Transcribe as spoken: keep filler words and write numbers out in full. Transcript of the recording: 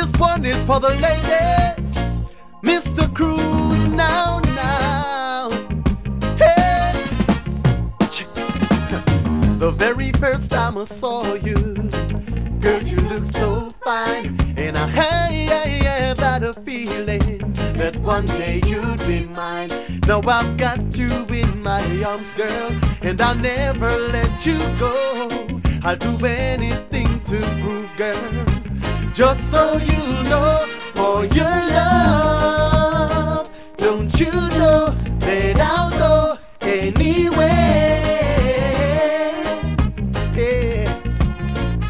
This one is for the ladies. Mister Cruz, now, now. Hey, the very first time I saw you, girl, you look so fine, and I have had a feeling that one day you'd be mine. Now I've got you in my arms, girl, and I'll never let you go. I'll do anything to prove, girl, just so you know, for your love. Don't you know that I'll go